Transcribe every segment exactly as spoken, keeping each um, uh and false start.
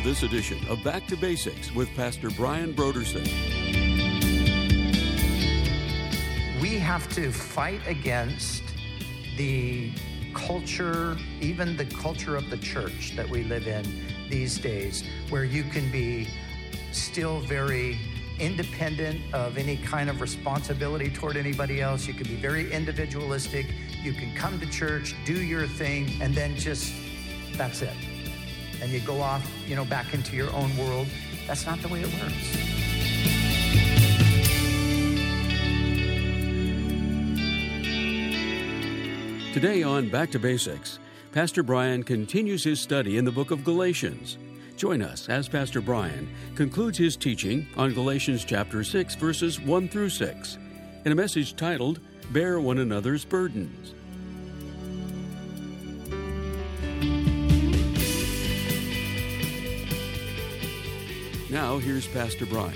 this edition of Back to Basics with Pastor Brian Brodersen. We have to fight against the culture, even the culture of the church that we live in these days, where you can be still very independent of any kind of responsibility toward anybody else. You can be very individualistic. You can come to church, do your thing, and then just, that's it. And you go off, you know, back into your own world. That's not the way it works. Today on Back to Basics, Pastor Brian continues his study in the book of Galatians. Join us as Pastor Brian concludes his teaching on Galatians chapter six, verses one through six, in a message titled, Bear One Another's Burdens. Now, here's Pastor Brian.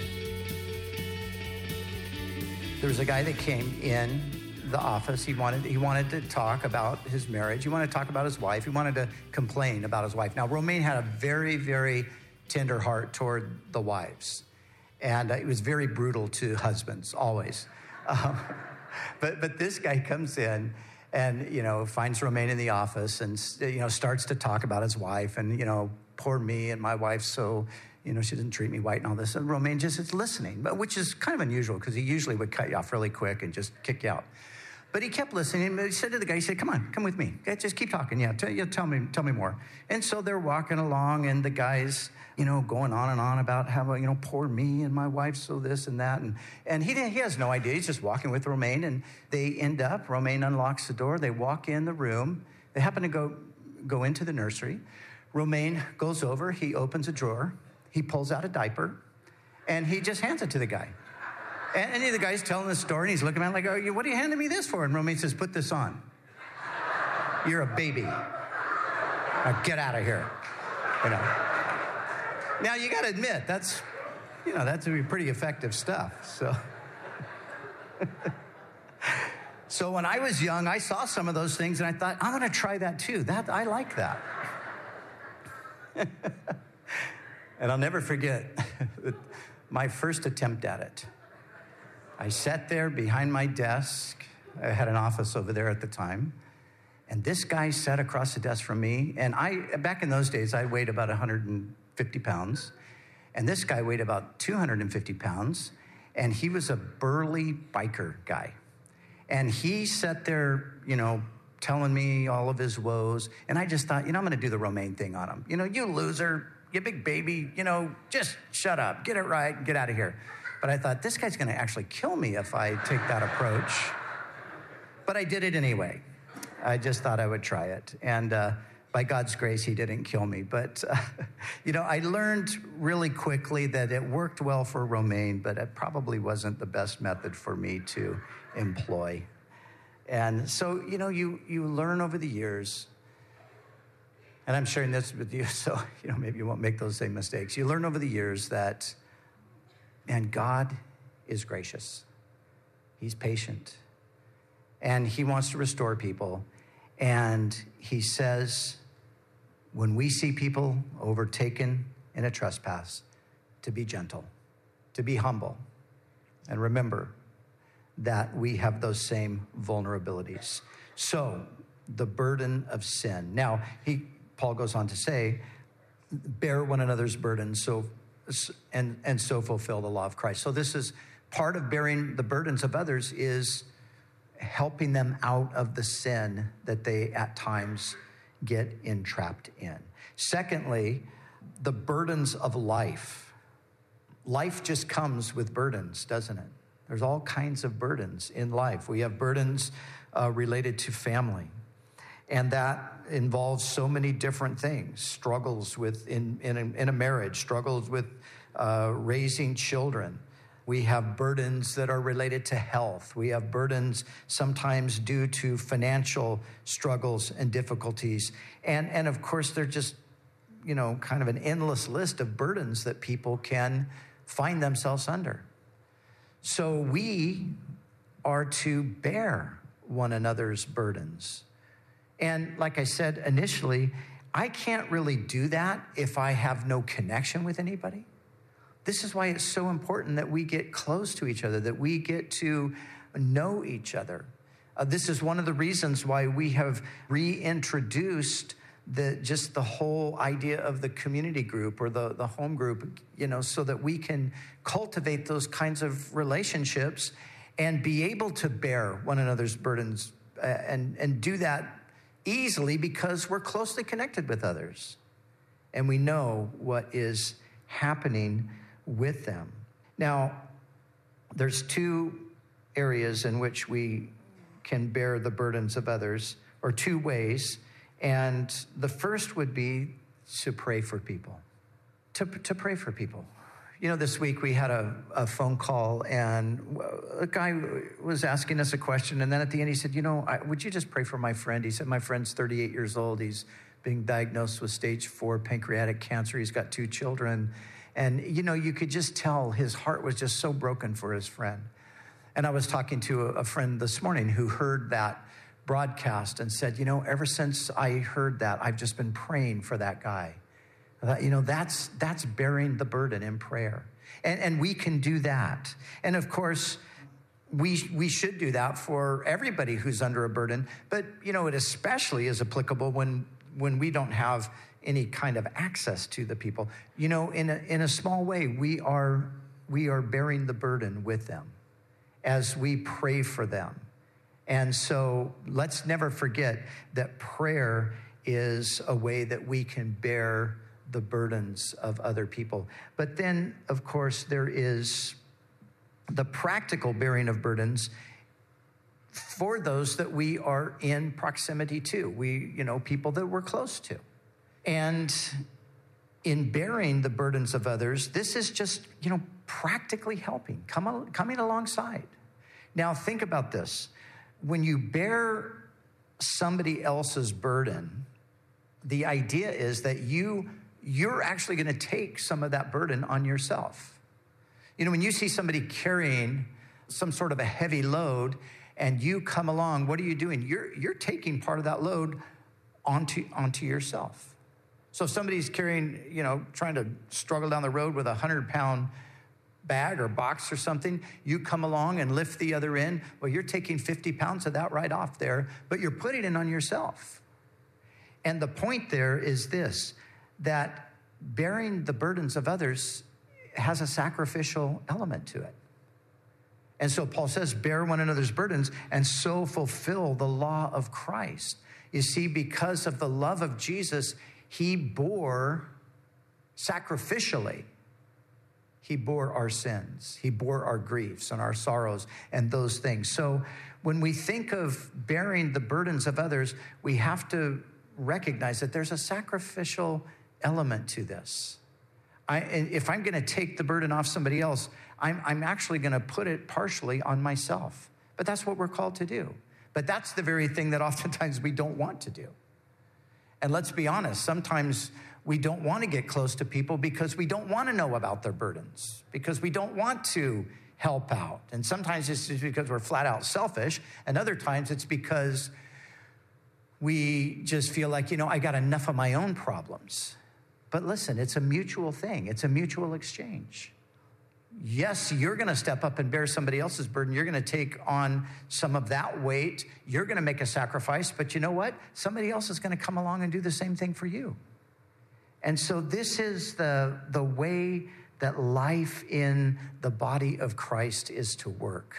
There was a guy that came in the office. He wanted he wanted to talk about his marriage. He wanted to talk about his wife. He wanted to complain about his wife. Now, Romaine had a very, very tender heart toward the wives. And uh, it was very brutal to husbands, always. Um, but but this guy comes in and, you know, finds Romaine in the office and, you know, starts to talk about his wife and, you know, poor me and my wife, so, you know, she doesn't treat me right and all this. And Romaine just is listening, but which is kind of unusual because he usually would cut you off really quick and just kick you out. But he kept listening. He said to the guy, he said, come on, come with me. Okay, just keep talking. Yeah, tell, yeah, tell me tell me more. And so they're walking along, and the guy's, you know, going on and on about how, you know, poor me and my wife, so this and that. And, and he didn't, he has no idea. He's just walking with Romaine, and they end up, Romaine unlocks the door. They walk in the room. They happen to go, go into the nursery. Romaine goes over. He opens a drawer. He pulls out a diaper, and he just hands it to the guy. And, and the guy's telling the story, and he's looking at him like, oh, what are you handing me this for? And Romaine says, put this on. You're a baby. Now get out of here. You know. Now, you got to admit, that's, you know, that's pretty effective stuff. So, so when I was young, I saw some of those things, and I thought, I'm going to try that too. That I like that. And I'll never forget my first attempt at it. I sat there behind my desk. I had an office over there at the time. And this guy sat across the desk from me. And I, back in those days, I weighed about one hundred fifty pounds. And this guy weighed about two hundred fifty pounds. And he was a burly biker guy. And he sat there, you know, telling me all of his woes. And I just thought, you know, I'm going to do the Romaine thing on him. You know, you loser, you big baby, you know, just shut up, get it right, get out of here. But I thought, this guy's going to actually kill me if I take that approach. But I did it anyway. I just thought I would try it. And uh, by God's grace, he didn't kill me. But, uh, you know, I learned really quickly that it worked well for Romaine, but it probably wasn't the best method for me to employ. And so, you know, you, you learn over the years, and I'm sharing this with you, so, you know, maybe you won't make those same mistakes. You learn over the years that, and God is gracious. He's patient. And he wants to restore people. And he says, when we see people overtaken in a trespass, to be gentle, to be humble. And remember that we have those same vulnerabilities. So, the burden of sin. Now, he Paul goes on to say, bear one another's burdens, so and and so fulfill the law of Christ. So this is part of bearing the burdens of others, is helping them out of the sin that they at times get entrapped in. Secondly, the burdens of life. Life just comes with burdens, doesn't it? There's all kinds of burdens in life. We have burdens uh, related to family. And that involves so many different things, struggles with in, in, a, in a marriage, struggles with uh, raising children. We have burdens that are related to health. We have burdens sometimes due to financial struggles and difficulties. And, and of course, they're just, you know, kind of an endless list of burdens that people can find themselves under. So we are to bear one another's burdens. And like I said initially, I can't really do that if I have no connection with anybody. This is why it's so important that we get close to each other, that we get to know each other. Uh, this is one of the reasons why we have reintroduced the just the whole idea of the community group or the, the home group, you know, so that we can cultivate those kinds of relationships and be able to bear one another's burdens uh, and, and do that easily because we're closely connected with others and we know what is happening with them. Now, there's two areas in which we can bear the burdens of others, or two ways. And the first would be to pray for people, to, to pray for people. You know, this week we had a, a phone call and a guy was asking us a question. And then at the end he said, you know, I, would you just pray for my friend? He said, my friend's thirty-eight years old. He's being diagnosed with stage four pancreatic cancer. He's got two children. And, you know, you could just tell his heart was just so broken for his friend. And I was talking to a, a friend this morning who heard that broadcast and said, you know, ever since I heard that, I've just been praying for that guy. That, you know, that's that's bearing the burden in prayer. And, and we can do that. And of course, we we should do that for everybody who's under a burden. But, you know, it especially is applicable when when we don't have any kind of access to the people. You know, in a, in a small way, we are we are bearing the burden with them as we pray for them. And so let's never forget that prayer is a way that we can bear the burdens of other people. But then, of course, there is the practical bearing of burdens for those that we are in proximity to. We, you know, people that we're close to. And in bearing the burdens of others, this is just, you know, practically helping, come, coming alongside. Now, think about this. When you bear somebody else's burden, the idea is that you, you're actually going to take some of that burden on yourself. You know, when you see somebody carrying some sort of a heavy load and you come along, what are you doing? You're, you're taking part of that load onto, onto yourself. So if somebody's carrying, you know, trying to struggle down the road with a hundred pound bag or box or something, you come along and lift the other end. Well, you're taking fifty pounds of that right off there, but you're putting it on yourself. And the point there is this, that bearing the burdens of others has a sacrificial element to it. And so Paul says, bear one another's burdens and so fulfill the law of Christ. You see, because of the love of Jesus, he bore sacrificially. He bore our sins. He bore our griefs and our sorrows and those things. So when we think of bearing the burdens of others, we have to recognize that there's a sacrificial element to this. I, if I'm going to take the burden off somebody else, I'm, I'm actually going to put it partially on myself. But that's what we're called to do. But that's the very thing that oftentimes we don't want to do. And let's be honest, sometimes we don't want to get close to people because we don't want to know about their burdens, because we don't want to help out. And sometimes it's just because we're flat out selfish. And other times it's because we just feel like, you know, I got enough of my own problems. But listen, it's a mutual thing. It's a mutual exchange. Yes, you're going to step up and bear somebody else's burden. You're going to take on some of that weight. You're going to make a sacrifice. But you know what? Somebody else is going to come along and do the same thing for you. And so this is the, the way that life in the body of Christ is to work.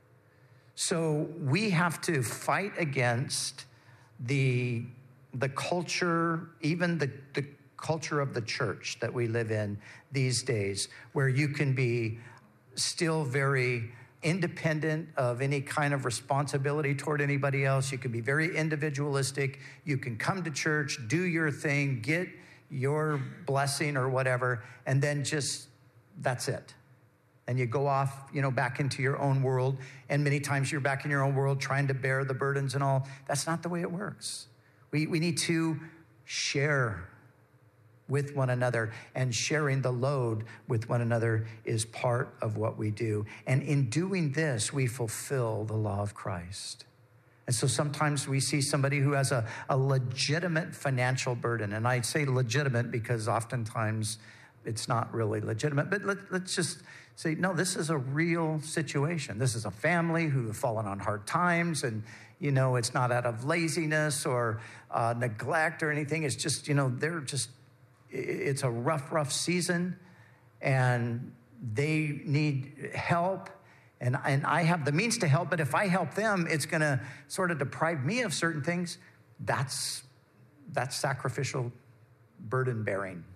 So we have to fight against the, the culture, even the, the culture of the church that we live in these days, where you can be still very independent of any kind of responsibility toward anybody else. You can be very individualistic. You can come to church, do your thing, get your blessing or whatever, and then just, that's it. And you go off, you know, back into your own world. And many times you're back in your own world trying to bear the burdens and all. That's not the way it works. We, we need to share with one another, and sharing the load with one another is part of what we do. And in doing this, we fulfill the law of Christ. And so sometimes we see somebody who has a, a legitimate financial burden. And I say legitimate because oftentimes it's not really legitimate. But let, let's just say, no, this is a real situation. This is a family who have fallen on hard times. And, you know, it's not out of laziness or uh, neglect or anything. It's just, you know, they're just, it's a rough, rough season. And they need help. And, and I have the means to help, but if I help them, it's going to sort of deprive me of certain things. That's, that's sacrificial burden bearing.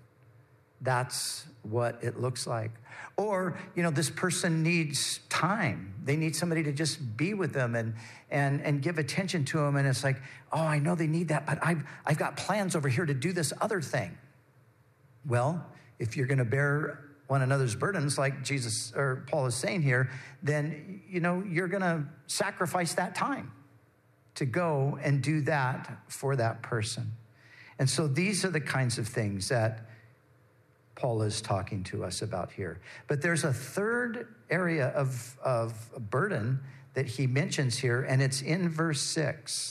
That's what it looks like. Or, you know, this person needs time. They need somebody to just be with them and, and, and give attention to them. And it's like, oh, I know they need that, but I've, I've got plans over here to do this other thing. Well, if you're going to bear one another's burdens, like Jesus or Paul is saying here, then, you know, you're going to sacrifice that time to go and do that for that person. And so these are the kinds of things that Paul is talking to us about here. But there's a third area of, of burden that he mentions here, and it's in verse six.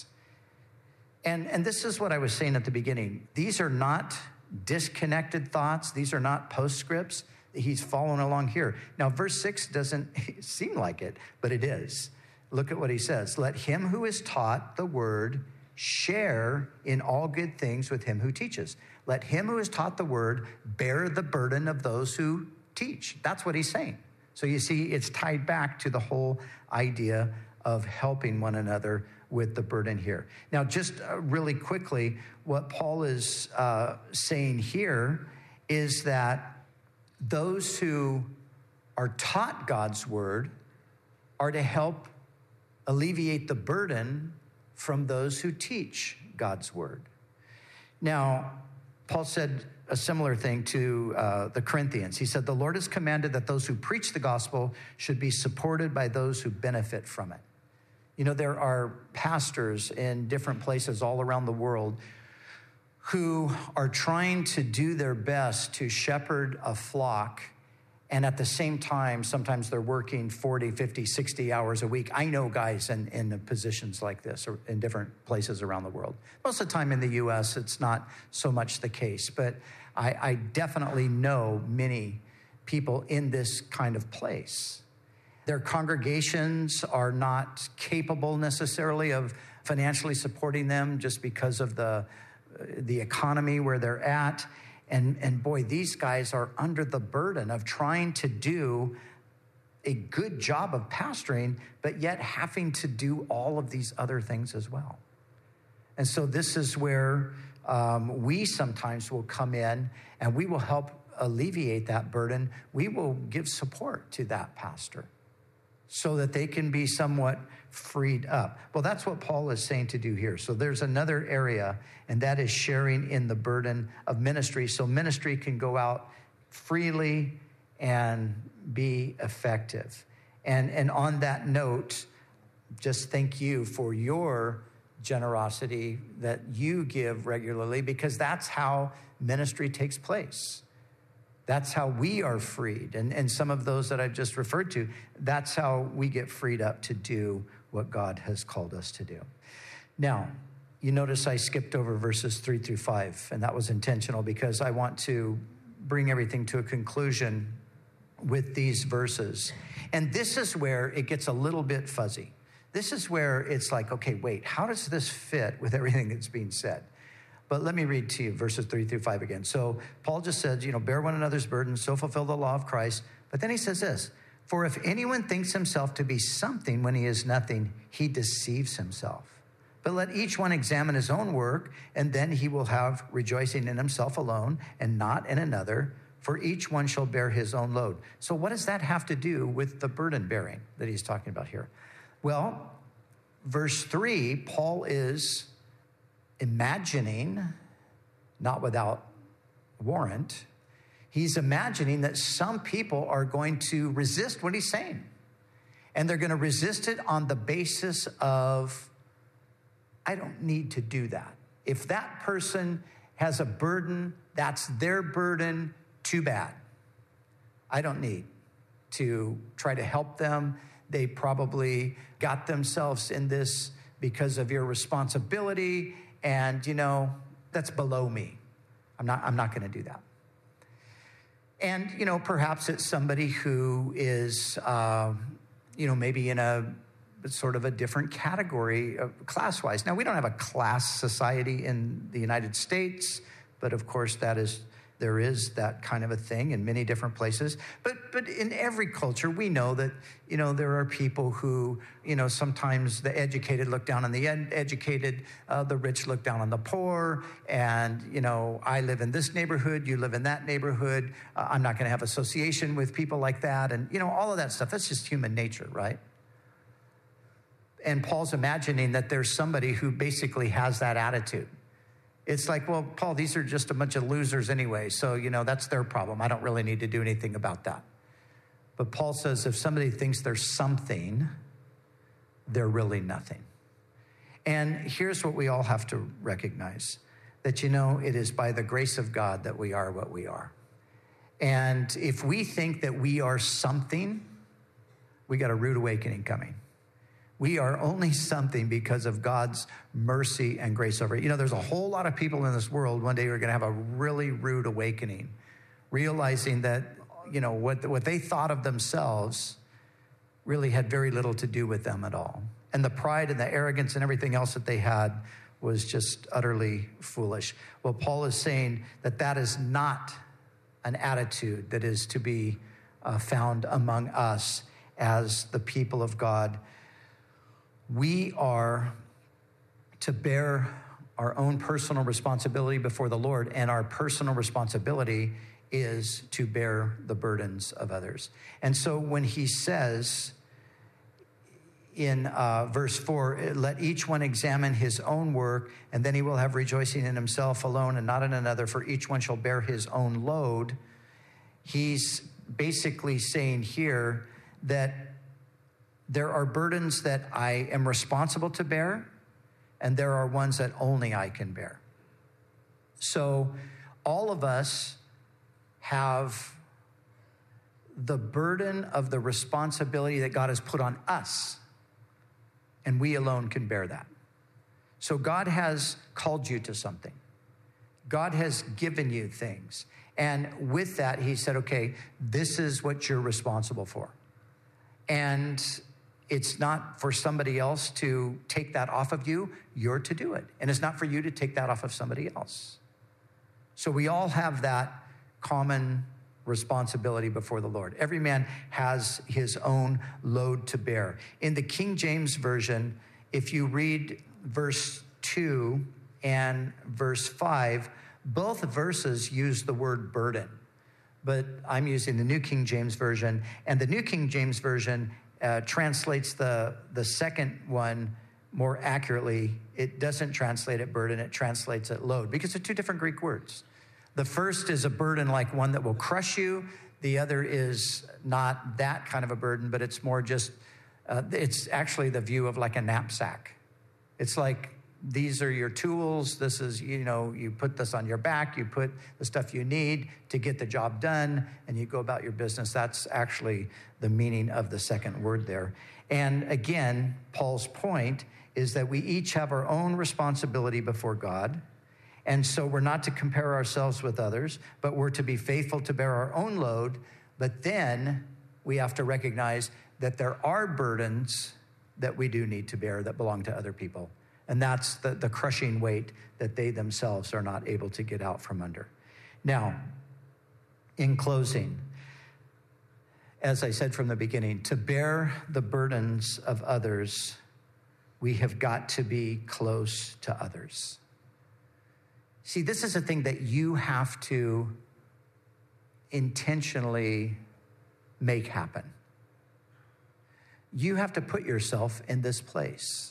And, and this is what I was saying at the beginning. These are not disconnected thoughts. These are not postscripts. He's following along here. Now, verse six doesn't seem like it, but it is. Look at what he says. Let him who is taught the word share in all good things with him who teaches. Let him who is taught the word bear the burden of those who teach. That's what he's saying. So you see, it's tied back to the whole idea of helping one another with the burden here. Now, just uh, really quickly, what Paul is uh, saying here is that those who are taught God's word are to help alleviate the burden from those who teach God's word. Now, Paul said a similar thing to uh, the Corinthians. He said, the Lord has commanded that those who preach the gospel should be supported by those who benefit from it. You know, there are pastors in different places all around the world who are trying to do their best to shepherd a flock. And at the same time, sometimes they're working forty, fifty, sixty hours a week. I know guys in, in positions like this or in different places around the world. Most of the time in the U S, it's not so much the case. But I, I definitely know many people in this kind of place. Their congregations are not capable necessarily of financially supporting them just because of the the economy where they're at. And, and boy, these guys are under the burden of trying to do a good job of pastoring, but yet having to do all of these other things as well. And so this is where um, we sometimes will come in and we will help alleviate that burden. We will give support to that pastor so that they can be somewhat freed up. Well, that's what Paul is saying to do here. So there's another area, and that is sharing in the burden of ministry. So ministry can go out freely and be effective. And, and on that note, just thank you for your generosity that you give regularly, because that's how ministry takes place. That's how we are freed. And, and some of those that I've just referred to, that's how we get freed up to do what God has called us to do. Now, you notice I skipped over verses three through five, and that was intentional because I want to bring everything to a conclusion with these verses. And this is where it gets a little bit fuzzy. This is where it's like, okay, wait, how does this fit with everything that's being said? But let me read to you verses three through five again. So Paul just says, you know, bear one another's burdens, so fulfill the law of Christ. But then he says this, for if anyone thinks himself to be something when he is nothing, he deceives himself. But let each one examine his own work, and then he will have rejoicing in himself alone and not in another, for each one shall bear his own load. So what does that have to do with the burden bearing that he's talking about here? Well, verse three, Paul is imagining, not without warrant, he's imagining that some people are going to resist what he's saying. And they're going to resist it on the basis of, I don't need to do that. If that person has a burden, that's their burden, too bad. I don't need to try to help them. They probably got themselves in this because of your responsibility, and, you know, that's below me. I'm not, I'm not going to do that. And, you know, perhaps it's somebody who is, uh, you know, maybe in a sort of a different category uh, class-wise. Now, we don't have a class society in the United States, but of course that is, there is that kind of a thing in many different places. But but in every culture, we know that, you know, there are people who, you know, sometimes the educated look down on the ed- educated, uh, the rich look down on the poor, and, you know, I live in this neighborhood, you live in that neighborhood, uh, I'm not going to have association with people like that, and, you know, all of that stuff. That's just human nature, right? And Paul's imagining that there's somebody who basically has that attitude. It's like, well, Paul, these are just a bunch of losers anyway, so, you know, that's their problem. I don't really need to do anything about that. But Paul says if somebody thinks they're something, they're really nothing. And here's what we all have to recognize, that, you know, it is by the grace of God that we are what we are. And if we think that we are something, we got a rude awakening coming. We are only something because of God's mercy and grace over it. You know, there's a whole lot of people in this world one day who are going to have a really rude awakening, realizing that, you know, what, what they thought of themselves really had very little to do with them at all. And the pride and the arrogance and everything else that they had was just utterly foolish. Well, Paul is saying that that is not an attitude that is to be uh, found among us as the people of God. We are to bear our own personal responsibility before the Lord, and our personal responsibility is to bear the burdens of others. And so when he says in uh, verse four, let each one examine his own work, and then he will have rejoicing in himself alone and not in another, for each one shall bear his own load. He's basically saying here that there are burdens that I am responsible to bear, and there are ones that only I can bear. So all of us have the burden of the responsibility that God has put on us, and we alone can bear that. So God has called you to something. God has given you things. And with that, he said, okay, this is what you're responsible for. And it's not for somebody else to take that off of you. You're to do it. And it's not for you to take that off of somebody else. So we all have that common responsibility before the Lord. Every man has his own load to bear. In the King James Version, if you read verse two and verse five, both verses use the word burden. But I'm using the New King James Version, and the New King James Version Uh, translates the, the second one more accurately. It doesn't translate it burden, it translates it load, because they're two different Greek words. The first is a burden like one that will crush you. The other is not that kind of a burden, but it's more just, uh, it's actually the view of like a knapsack. It's like, these are your tools. This is, you know, you put this on your back. You put the stuff you need to get the job done, and you go about your business. That's actually the meaning of the second word there. And again, Paul's point is that we each have our own responsibility before God. And so we're not to compare ourselves with others, but we're to be faithful to bear our own load. But then we have to recognize that there are burdens that we do need to bear that belong to other people. And that's the, the crushing weight that they themselves are not able to get out from under. Now, in closing, as I said from the beginning, to bear the burdens of others, we have got to be close to others. See, this is a thing that you have to intentionally make happen. You have to put yourself in this place.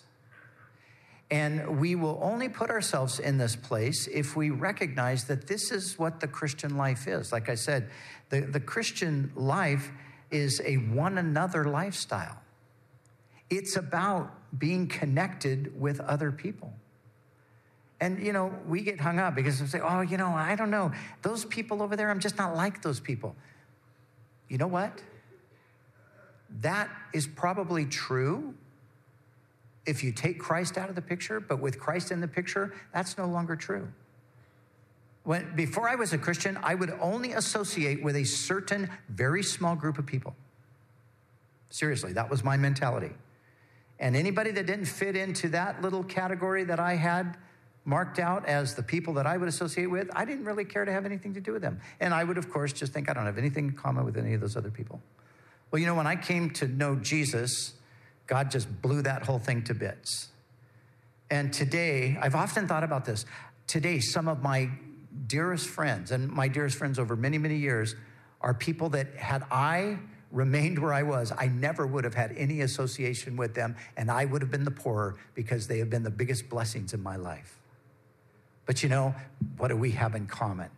And we will only put ourselves in this place if we recognize that this is what the Christian life is. Like I said, the, the Christian life is a one another lifestyle. It's about being connected with other people. And, you know, we get hung up because we say, oh, you know, I don't know. Those people over there, I'm just not like those people. You know what? That is probably true if you take Christ out of the picture, but with Christ in the picture, that's no longer true. When, before I was a Christian, I would only associate with a certain very small group of people. Seriously, that was my mentality. And anybody that didn't fit into that little category that I had marked out as the people that I would associate with, I didn't really care to have anything to do with them. And I would, of course, just think I don't have anything in common with any of those other people. Well, you know, when I came to know Jesus, God just blew that whole thing to bits. And today, I've often thought about this. Today, some of my dearest friends, and my dearest friends over many, many years, are people that had I remained where I was, I never would have had any association with them, and I would have been the poorer because they have been the biggest blessings in my life. But you know, what do we have in common?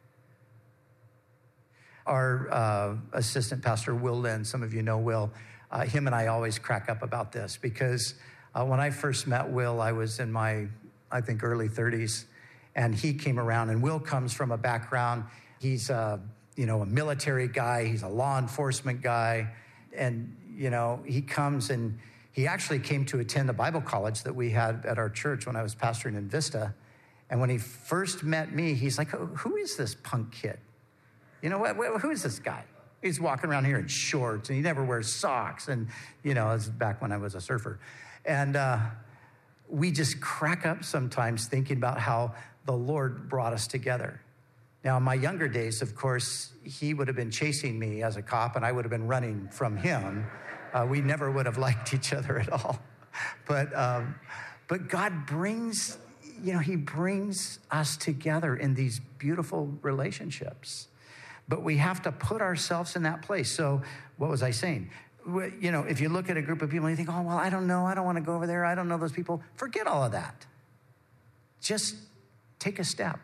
Our uh, assistant pastor, Will Lynn, some of you know Will, uh, him and I always crack up about this because uh, when I first met Will, I was in my, I think, early thirties, and he came around, and Will comes from a background, he's uh, you know, a military guy, he's a law enforcement guy, and, you know, he comes and he actually came to attend the Bible college that we had at our church when I was pastoring in Vista. And when he first met me, he's like, who is this punk kid? You know, who is this guy? He's walking around here in shorts, and he never wears socks. And, you know, it's back when I was a surfer. And uh, we just crack up sometimes thinking about how the Lord brought us together. Now, in my younger days, of course, he would have been chasing me as a cop, and I would have been running from him. Uh, we never would have liked each other at all. But, um, but God brings... You know, he brings us together in these beautiful relationships. But we have to put ourselves in that place. So what was I saying? You know, if you look at a group of people and you think, oh, well, I don't know. I don't want to go over there. I don't know those people. Forget all of that. Just take a step.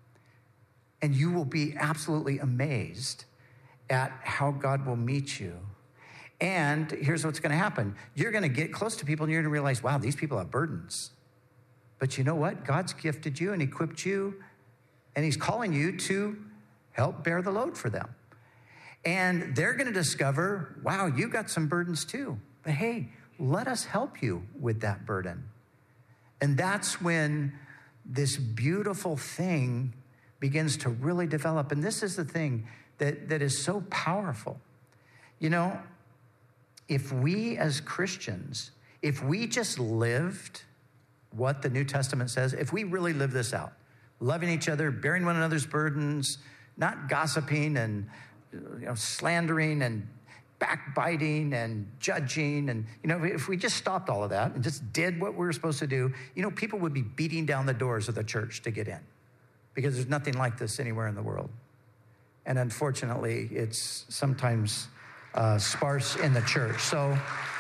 And you will be absolutely amazed at how God will meet you. And here's what's going to happen. You're going to get close to people and you're going to realize, wow, these people have burdens. But you know what? God's gifted you and equipped you, and he's calling you to help bear the load for them. And they're going to discover, wow, you got some burdens too. But hey, let us help you with that burden. And that's when this beautiful thing begins to really develop. And this is the thing that, that is so powerful. You know, if we as Christians, if we just lived what the New Testament says, if we really live this out, loving each other, bearing one another's burdens, not gossiping and you know, slandering and backbiting and judging, and you know, if we just stopped all of that and just did what we were supposed to do, you know, people would be beating down the doors of the church to get in, because there's nothing like this anywhere in the world. And unfortunately, it's sometimes uh, sparse in the church. So,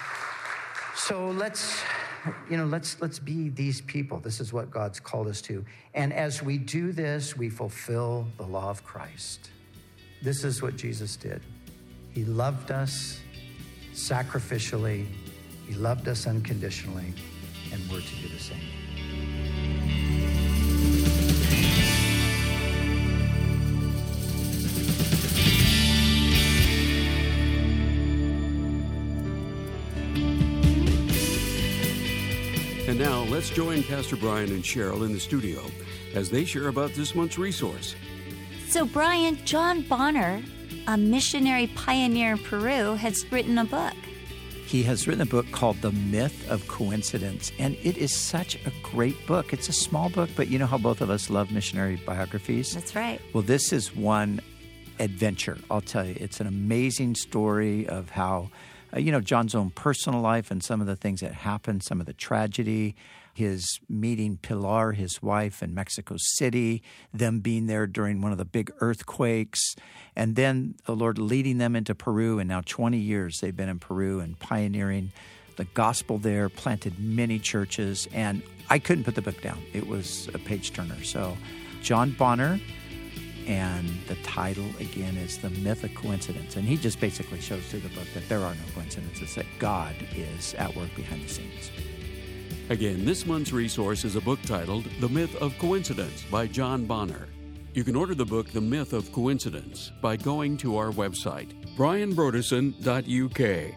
so let's. You know, let's let's be these people. This is what God's called us to. And as we do this, we fulfill the law of Christ. This is what Jesus did. He loved us sacrificially. He loved us unconditionally. And we're to do the same. And now, let's join Pastor Brian and Cheryl in the studio as they share about this month's resource. So, Brian, John Bonner, a missionary pioneer in Peru, has written a book. He has written a book called The Myth of Coincidence, and it is such a great book. It's a small book, but you know how both of us love missionary biographies? That's right. Well, this is one adventure, I'll tell you. It's an amazing story of how Uh, you know, John's own personal life and some of the things that happened, some of the tragedy, his meeting Pilar, his wife, in Mexico City, them being there during one of the big earthquakes, and then the Lord leading them into Peru. And now twenty years they've been in Peru and pioneering the gospel there, planted many churches. And I couldn't put the book down. It was a page turner. So John Bonner. And the title, again, is The Myth of Coincidence. And he just basically shows through the book that there are no coincidences, that God is at work behind the scenes. Again, this month's resource is a book titled The Myth of Coincidence by John Bonner. You can order the book The Myth of Coincidence by going to our website, brian brodersen dot U K.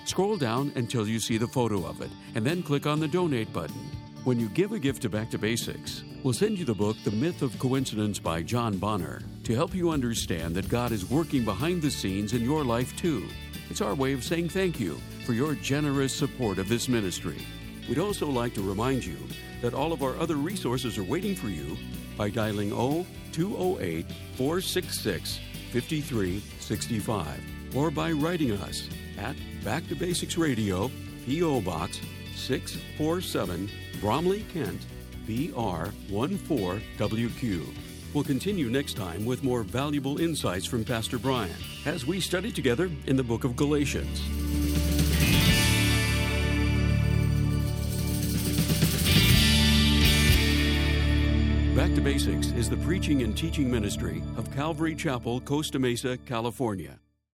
Scroll down until you see the photo of it, and then click on the Donate button. When you give a gift to Back to Basics, we'll send you the book, The Myth of Coincidence by John Bonner, to help you understand that God is working behind the scenes in your life too. It's our way of saying thank you for your generous support of this ministry. We'd also like to remind you that all of our other resources are waiting for you by dialing two oh eight, four six six, five three six five or by writing us at Back to Basics Radio, P O. Box six forty-seven, Bromley, Kent, B R one four W Q. We'll continue next time with more valuable insights from Pastor Brian as we study together in the book of Galatians. Back to Basics is the preaching and teaching ministry of Calvary Chapel, Costa Mesa, California.